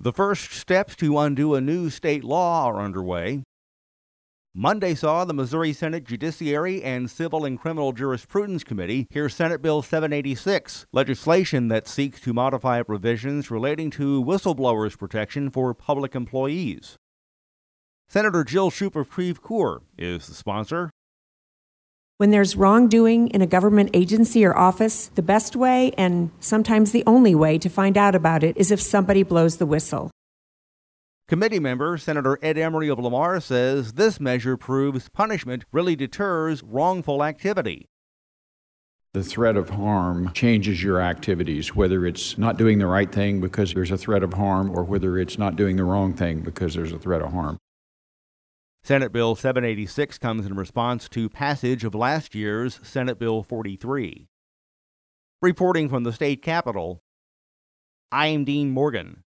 The first steps to undo a new state law are underway. Monday saw the Missouri Senate Judiciary and Civil and Criminal Jurisprudence Committee hear Senate Bill 786, legislation that seeks to modify provisions relating to whistleblowers' protection for public employees. Senator Jill Shoup of Creve Coeur is the sponsor. When there's wrongdoing in a government agency or office, the best way, and sometimes the only way, to find out about it is if somebody blows the whistle. Committee member Senator Ed Emery of Lamar says this measure proves punishment really deters wrongful activity. The threat of harm changes your activities, whether it's not doing the right thing because there's a threat of harm or whether it's not doing the wrong thing because there's a threat of harm. Senate Bill 786 comes in response to passage of last year's Senate Bill 43. Reporting from the state capitol, I'm Dean Morgan.